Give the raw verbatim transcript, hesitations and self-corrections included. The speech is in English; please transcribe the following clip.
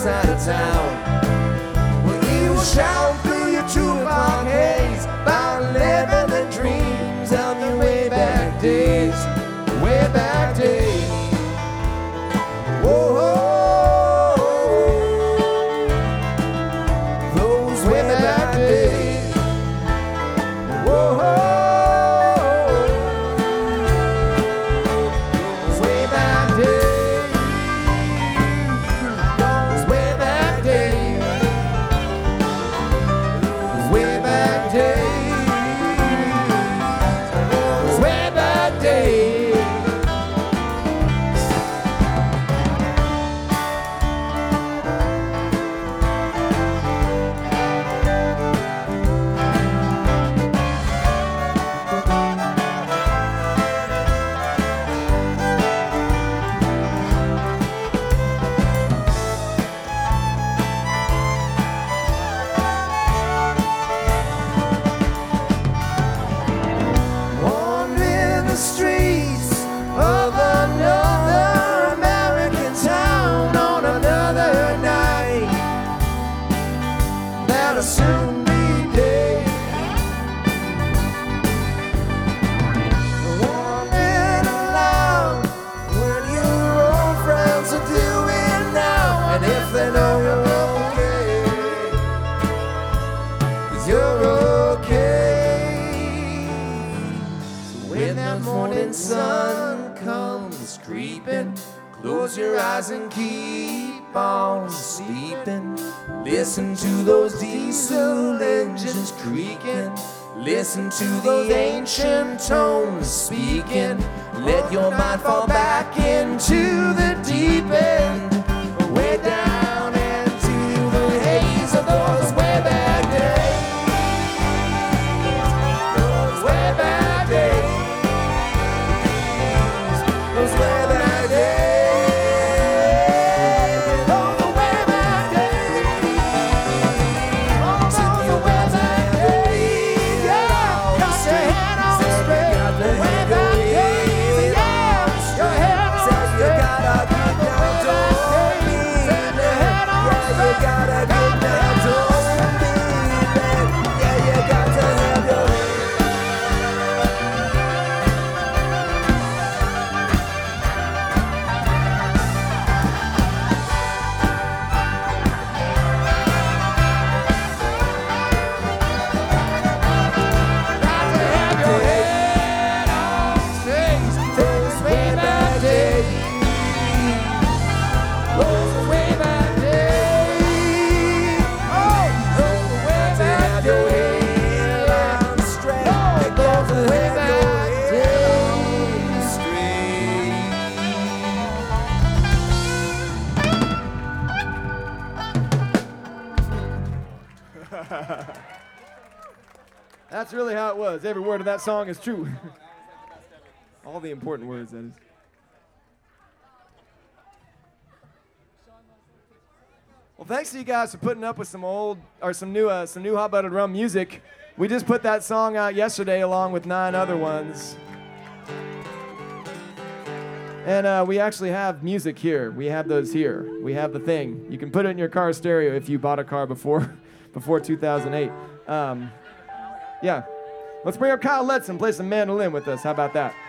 side of town. Well, he will shout through your two-o'clock haze about living the dreams of your way back days, way back days. Whoa, those way back days. Whoa. Soon be day. Wandering aloud when your old friends are doing now, and if they know you're okay, 'cause you're okay. So when that morning sun comes creeping, close your eyes and keep on sleeping. Listen to those diesel engines creaking. Listen to the ancient tones speaking. Let your mind fall back into the deep end, way down into the haze of those way back days. Those way back days. Those way back days. That's really how it was. Every word of that song is true. All the important words, that is. Well, thanks to you guys for putting up with some old, or some new, uh, some new Hot Buttered Rum music. We just put that song out yesterday along with nine other ones. And uh, we actually have music here. We have those here. We have the thing. You can put it in your car stereo if you bought a car before, before two thousand eight. Um, yeah. Let's bring up Kyle Letson, play some mandolin with us. How about that?